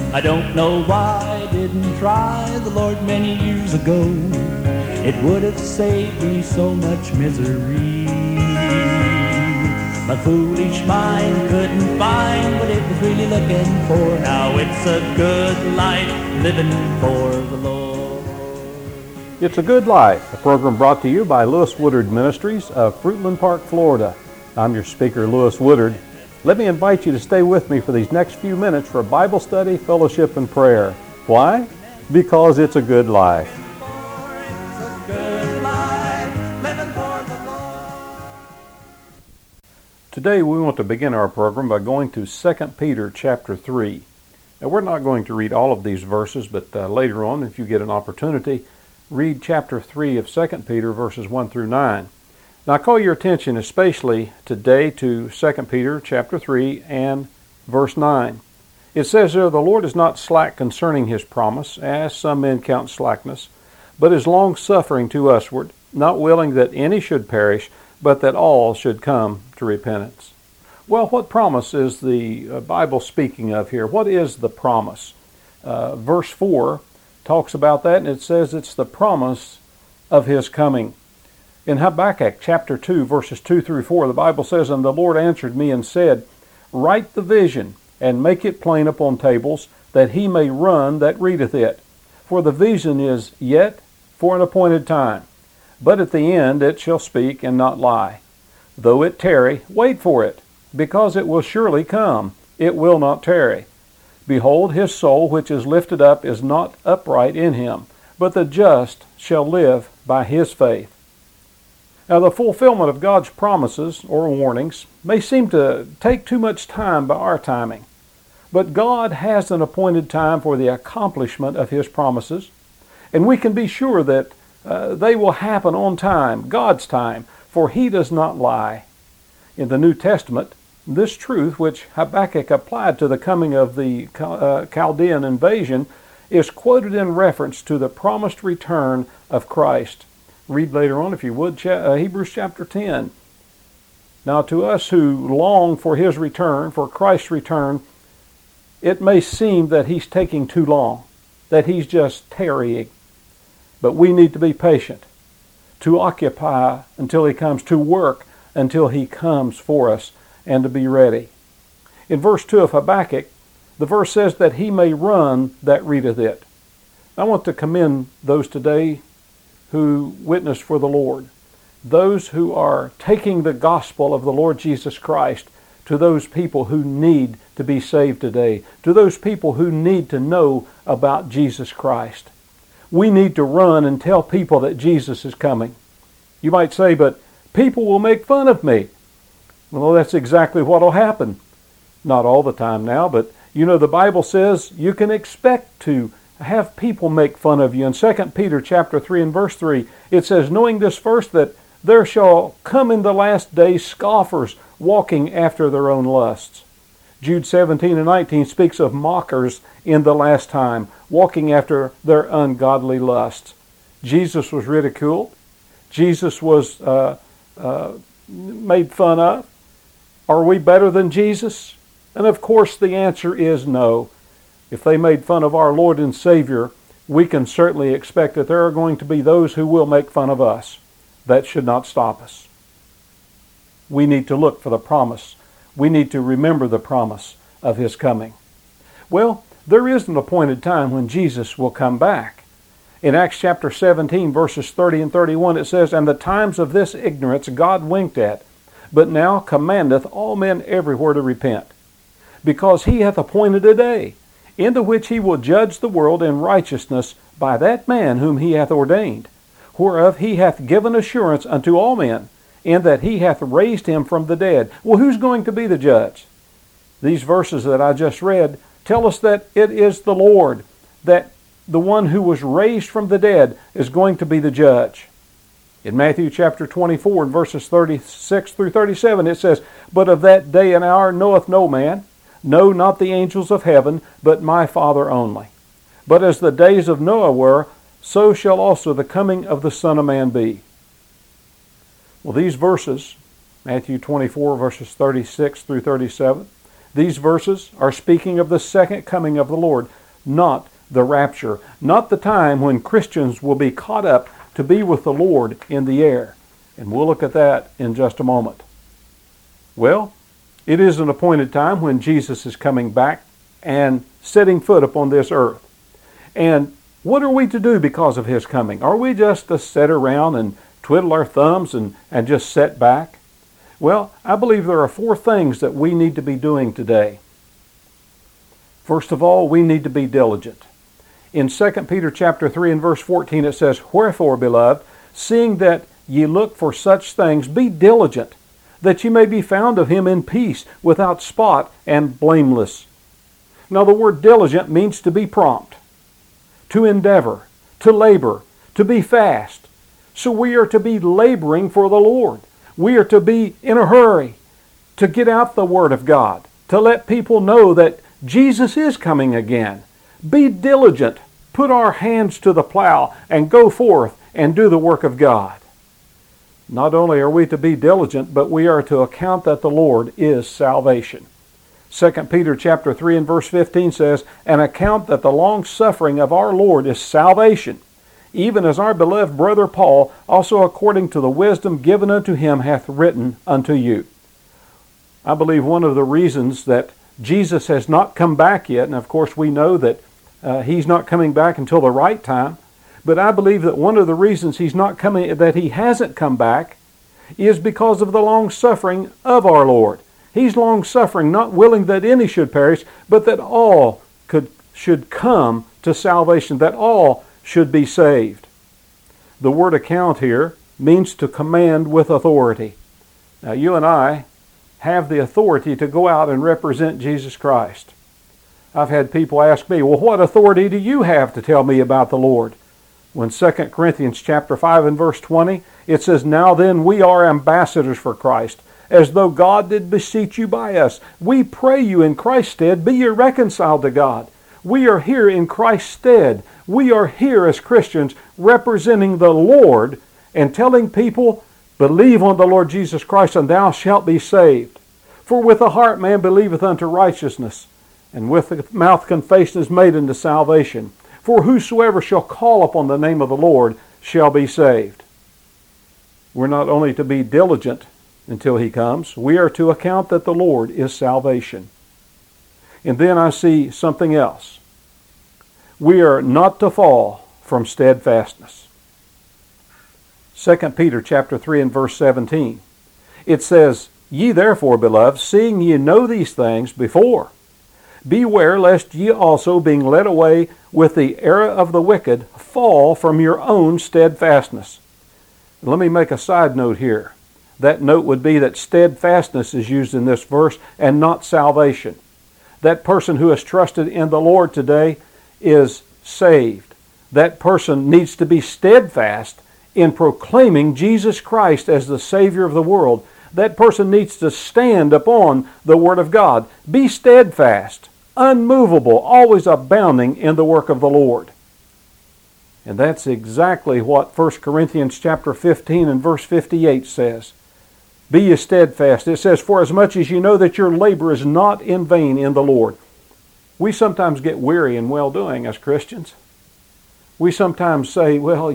I don't know why I didn't try the Lord many years ago. It would have saved me so much misery. My foolish mind couldn't find what it was really looking for. Now it's a good life living for the Lord. It's a Good Life, a program brought to you by Lewis Woodard Ministries of Fruitland Park, Florida. I'm your speaker, Lewis Woodard. Let me invite you to stay with me for these next few minutes for Bible study, fellowship, and prayer. Why? Because it's a good life. Today we want to begin our program by going to 2 Peter chapter 3. Now we're not going to read all of these verses, but later on, if you get an opportunity, read chapter 3 of 2 Peter verses 1 through 9. Now I call your attention especially today to 2 Peter chapter 3 and verse 9. It says there, "The Lord is not slack concerning his promise, as some men count slackness, but is long-suffering to usward, not willing that any should perish, but that all should come to repentance." Well, what promise is the Bible speaking of here? What is the promise? Verse 4 talks about that, and it says it's the promise of his coming. In Habakkuk chapter 2, verses 2 through 4, the Bible says, "And the Lord answered me and said, Write the vision, and make it plain upon tables, that he may run that readeth it. For the vision is yet for an appointed time, but at the end it shall speak and not lie. Though it tarry, wait for it, because it will surely come, it will not tarry. Behold, his soul which is lifted up is not upright in him, but the just shall live by his faith." Now, the fulfillment of God's promises or warnings may seem to take too much time by our timing, but God has an appointed time for the accomplishment of his promises, and we can be sure that they will happen on time, God's time, for he does not lie. In the New Testament, this truth, which Habakkuk applied to the coming of the Chaldean invasion, is quoted in reference to the promised return of Christ. Read later on, if you would, Hebrews chapter 10. Now, to us who long for his return, for Christ's return, it may seem that he's taking too long, that he's just tarrying. But we need to be patient, to occupy until he comes, to work until he comes for us, and to be ready. In verse 2 of Habakkuk, the verse says that he may run that readeth it. I want to commend those today who witness for the Lord, those who are taking the gospel of the Lord Jesus Christ to those people who need to be saved today, to those people who need to know about Jesus Christ. We need to run and tell people that Jesus is coming. You might say, but people will make fun of me. Well, that's exactly what will happen. Not all the time now, but you know the Bible says you can expect to have people make fun of you. In 2 Peter chapter 3 and verse 3, it says, "Knowing this first, that there shall come in the last days scoffers, walking after their own lusts." Jude 17 and 19 speaks of mockers in the last time, walking after their ungodly lusts. Jesus was ridiculed. Jesus was made fun of. Are we better than Jesus? And of course the answer is no. If they made fun of our Lord and Savior, we can certainly expect that there are going to be those who will make fun of us. That should not stop us. We need to look for the promise. We need to remember the promise of his coming. Well, there is an appointed time when Jesus will come back. In Acts chapter 17, verses 30 and 31, it says, "And the times of this ignorance God winked at, but now commandeth all men everywhere to repent. Because he hath appointed a day, in the which he will judge the world in righteousness by that man whom he hath ordained, whereof he hath given assurance unto all men, in that he hath raised him from the dead." Well, who's going to be the judge? These verses that I just read tell us that it is the Lord, that the one who was raised from the dead is going to be the judge. In Matthew chapter 24 and verses 36 through 37, it says, "But of that day and hour knoweth no man, no, not the angels of heaven, but my Father only. But as the days of Noah were, so shall also the coming of the Son of Man be." Well, these verses, Matthew 24, verses 36 through 37, These verses are speaking of the second coming of the Lord, not the rapture, not the time when Christians will be caught up to be with the Lord in the air. And we'll look at that in just a moment. Well, it is an appointed time when Jesus is coming back and setting foot upon this earth. And what are we to do because of His coming? Are we just to sit around and twiddle our thumbs and just sit back? Well, I believe there are 4 things that we need to be doing today. First of all, we need to be diligent. In 2 Peter chapter 3 and verse 14 it says, "Wherefore, beloved, seeing that ye look for such things, be diligent, that ye may be found of Him in peace, without spot and blameless." Now the word diligent means to be prompt, to endeavor, to labor, to be fast. So we are to be laboring for the Lord. We are to be in a hurry to get out the Word of God, to let people know that Jesus is coming again. Be diligent. Put our hands to the plow and go forth and do the work of God. Not only are we to be diligent, but we are to account that the Lord is salvation. 2 Peter chapter 3 and verse 15 says, "And account that the long suffering of our Lord is salvation, even as our beloved brother Paul, also according to the wisdom given unto him, hath written unto you." I believe one of the reasons that Jesus has not come back yet, and of course we know that He's not coming back until the right time, but I believe that one of the reasons that He hasn't come back is because of the long suffering of our Lord. He's long suffering, not willing that any should perish, but that all should come to salvation, that all should be saved. The word account here means to command with authority. Now you and I have the authority to go out and represent Jesus Christ. I've had people ask me, well, what authority do you have to tell me about the Lord? When 2 Corinthians chapter 5 and verse 20, it says, "Now then we are ambassadors for Christ, as though God did beseech you by us. We pray you in Christ's stead, be ye reconciled to God." We are here in Christ's stead. We are here as Christians representing the Lord and telling people, believe on the Lord Jesus Christ and thou shalt be saved. For with the heart man believeth unto righteousness, and with the mouth confession is made unto salvation. For whosoever shall call upon the name of the Lord shall be saved. We're not only to be diligent until He comes, we are to account that the Lord is salvation. And then I see something else. We are not to fall from steadfastness. 2 Peter chapter 3 and verse 17. It says, "Ye therefore, beloved, seeing ye know these things before, beware lest ye also, being led away with the error of the wicked, fall from your own steadfastness." Let me make a side note here. That note would be that steadfastness is used in this verse and not salvation. That person who has trusted in the Lord today is saved. That person needs to be steadfast in proclaiming Jesus Christ as the Savior of the world. That person needs to stand upon the Word of God. Be steadfast, unmovable, always abounding in the work of the Lord. And that's exactly what 1 Corinthians chapter 15 and verse 58 says. Be ye steadfast. It says, "For as much as you know that your labor is not in vain in the Lord." We sometimes get weary in well-doing as Christians. We sometimes say, well,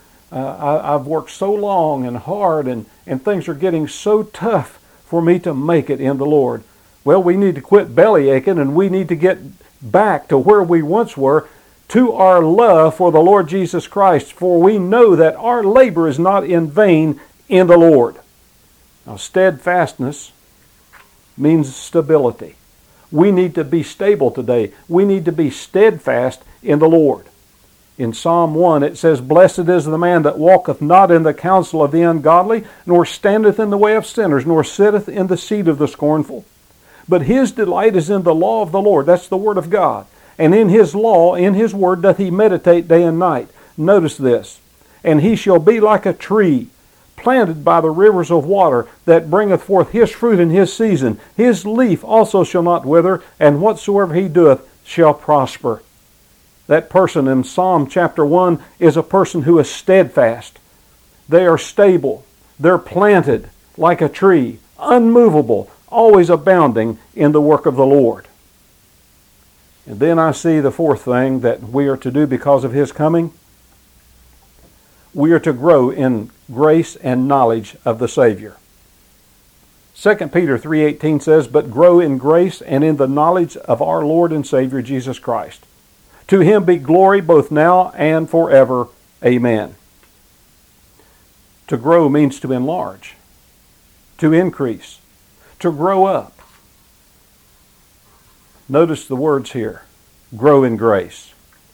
I've worked so long and hard and things are getting so tough for me to make it in the Lord. Well, we need to quit belly aching and we need to get back to where we once were, to our love for the Lord Jesus Christ, for we know that our labor is not in vain in the Lord. Now, steadfastness means stability. We need to be stable today. We need to be steadfast in the Lord. In Psalm 1 it says, "Blessed is the man that walketh not in the counsel of the ungodly, nor standeth in the way of sinners, nor sitteth in the seat of the scornful. But his delight is in the law of the Lord." That's the Word of God. "And in his law, in his word, doth he meditate day and night." Notice this. "And he shall be like a tree planted by the rivers of water, that bringeth forth his fruit in his season. His leaf also shall not wither, and whatsoever he doeth shall prosper." That person in Psalm chapter 1 is a person who is steadfast. They are stable. They're planted like a tree, unmovable, always abounding in the work of the Lord. And then I see the fourth thing that we are to do because of His coming. We are to grow in grace and knowledge of the Savior. 2 Peter 3:18 says, "But grow in grace and in the knowledge of our Lord and Savior Jesus Christ. To Him be glory both now and forever. Amen." To grow means to enlarge, to increase, to grow up. Notice the words here. Grow in grace.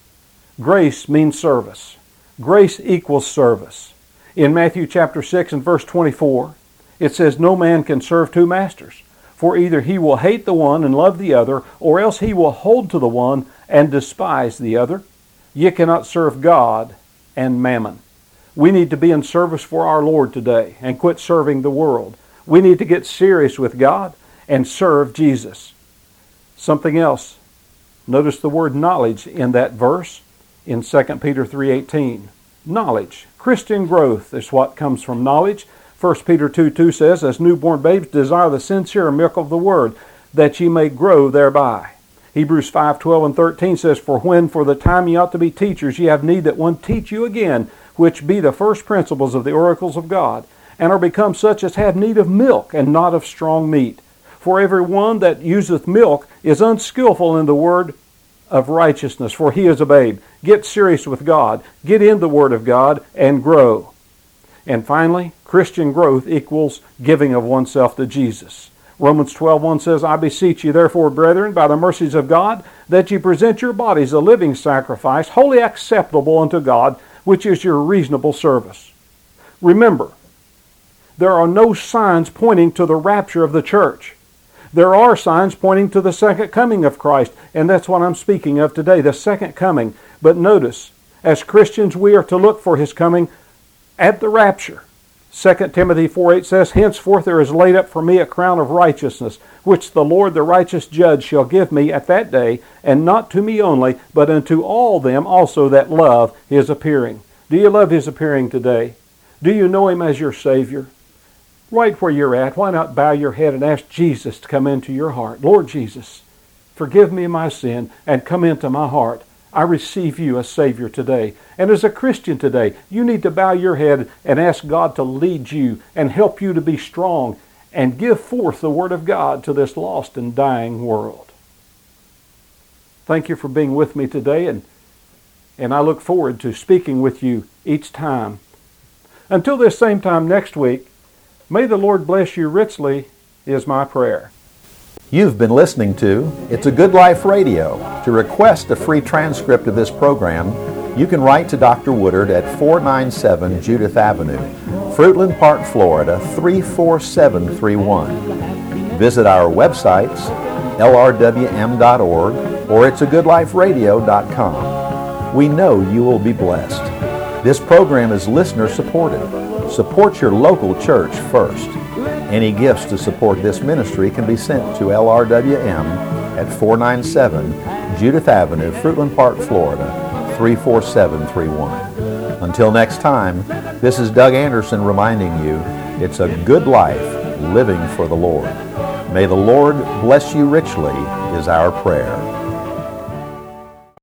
Grace means service. Grace equals service. In Matthew chapter 6 and verse 24, it says, "No man can serve two masters, for either he will hate the one and love the other, or else he will hold to the one and despise the other. Ye cannot serve God and mammon." We need to be in service for our Lord today and quit serving the world. We need to get serious with God and serve Jesus. Something else. Notice the word knowledge in that verse in 2 Peter 3:18. Knowledge. Christian growth is what comes from knowledge. 1 Peter 2:2 says, "As newborn babes desire the sincere milk of the word, that ye may grow thereby." Hebrews 5:12 and 13 says, "For when for the time ye ought to be teachers, ye have need that one teach you again, which be the first principles of the oracles of God, and are become such as have need of milk, and not of strong meat. For every one that useth milk is unskillful in the word of righteousness, for he is a babe." Get serious with God. Get in the Word of God and grow. And finally, Christian growth equals giving of oneself to Jesus. Romans 12:1 says, "I beseech you therefore, brethren, by the mercies of God, that ye present your bodies a living sacrifice, wholly acceptable unto God, which is your reasonable service." Remember, there are no signs pointing to the rapture of the church. There are signs pointing to the second coming of Christ, and that's what I'm speaking of today, the second coming. But notice, as Christians, we are to look for His coming at the rapture. 2 Timothy 4:8 says, "Henceforth there is laid up for me a crown of righteousness, which the Lord the righteous judge shall give me at that day, and not to me only, but unto all them also that love His appearing." Do you love His appearing today? Do you know Him as your Savior? Right where you're at, why not bow your head and ask Jesus to come into your heart? "Lord Jesus, forgive me my sin and come into my heart. I receive you as Savior today." And as a Christian today, you need to bow your head and ask God to lead you and help you to be strong and give forth the Word of God to this lost and dying world. Thank you for being with me today, and I look forward to speaking with you each time. Until this same time next week, may the Lord bless you richly, is my prayer. You've been listening to It's a Good Life Radio. To request a free transcript of this program, you can write to Dr. Woodard at 497 Judith Avenue, Fruitland Park, Florida 34731. Visit our websites, lrwm.org or itsagoodliferadio.com. We know you will be blessed. This program is listener supported. Support your local church first. Any gifts to support this ministry can be sent to LRWM at 497 Judith Avenue, Fruitland Park, Florida 34731. Until next time, this is Doug Anderson reminding you, it's a good life living for the Lord. May the Lord bless you richly is our prayer.